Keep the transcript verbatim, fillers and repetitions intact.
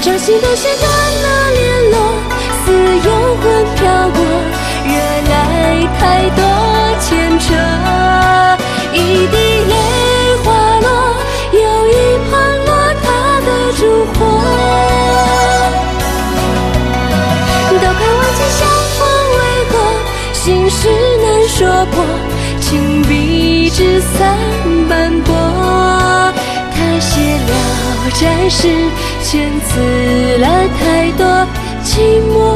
掌心的线断了联络，似幽魂飘过，惹来太多牵扯。一滴泪滑落，又一盘落他的烛火。都快忘记相逢为何，心事难说破，情比纸伞斑驳。他写了债时，遣词了太多寂寞。